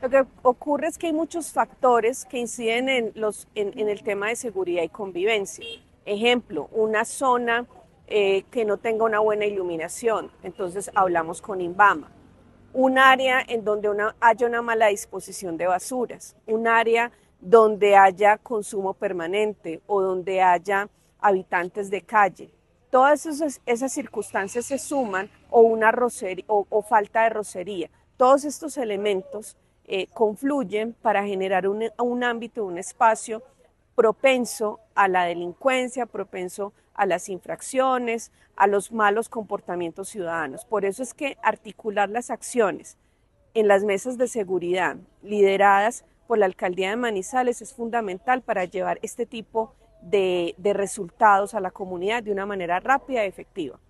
Lo que ocurre es que hay muchos factores que inciden en el tema de seguridad y convivencia. Ejemplo, una zona que no tenga una buena iluminación, entonces hablamos con INVAMA. Un área en donde haya una mala disposición de basuras, un área donde haya consumo permanente o donde haya habitantes de calle. Todas esas circunstancias se suman o una rocería, o falta de rocería. Todos estos elementos confluyen para generar un ámbito, un espacio propenso a la delincuencia, propenso a las infracciones, a los malos comportamientos ciudadanos. Por eso es que articular las acciones en las mesas de seguridad lideradas por la alcaldía de Manizales es fundamental para llevar este tipo de resultados a la comunidad de una manera rápida y efectiva.